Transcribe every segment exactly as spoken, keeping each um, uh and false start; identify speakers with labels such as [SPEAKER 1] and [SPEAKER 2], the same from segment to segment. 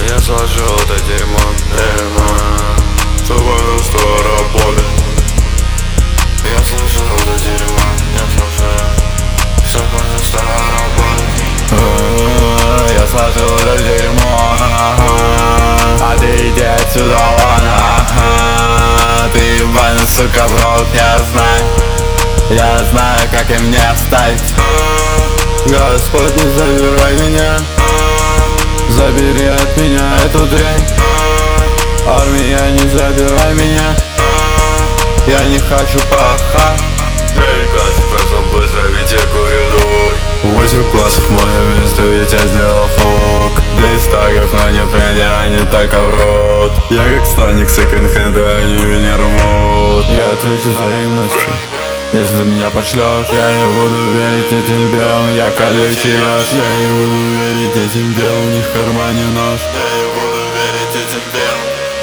[SPEAKER 1] Я сложил это дерьмо, дерьмо, чтобы оно стало работать. Я сложил это дерьмо, я сложил, чтобы оно стало работать. Я сложил это дерьмо, а ты иди отсюда, ладно. Ты ебаный, сука, в рот, я знаю. Я знаю, как и мне встать. Господь, не забирай меня, забери от меня эту дрянь. Армия, не забирай меня, я не хочу пахать.
[SPEAKER 2] девять классов прошел быстро, ведь я курю дур.
[SPEAKER 1] Восемь классов мое место, ведь я сделал фок. Десять тагов, но не придя, не только в рот. Я как станик секонд-хенда, они меня рвут. Я отвечу взаимностью, если меня пошлешь. Я не буду верить этим белым, я колючий нож. Я не буду верить этим белым, у них в кармане нож. Я не буду верить этим белым.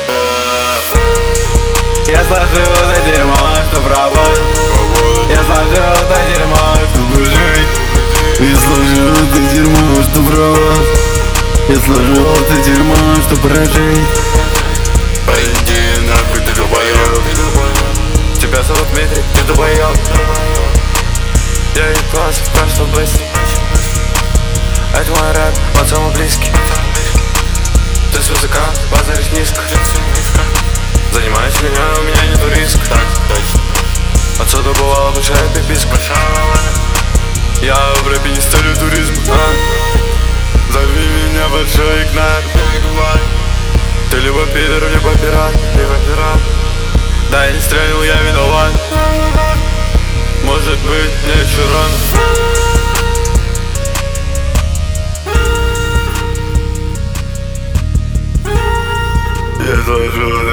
[SPEAKER 1] Я сложил это дерьмо, чтоб работать. Я сложил это дерьмо, чтобы жить. Я сложил это дерьмо, чтоб работать. Я сложил это дерьмо, чтоб прожить.
[SPEAKER 2] Пойди нахуй, ты долбоёб.
[SPEAKER 1] Тебя зовут Дмитрий, ты долбоёб. Девять классов прошло быстро. Это мой рэп, он самый близкий. Ты с высока, базаришь низко. Занимаюсь меня, у меня нету риска. Так, точно. Отсюда бывала большая приписка. Я в рэпе не столю туризм, а? Зови меня большой игнат. Ты либо пидор, либо пират, либо пират. Да, не стрельнул, я виноват. Может быть, мне еще рано.
[SPEAKER 2] Я сложил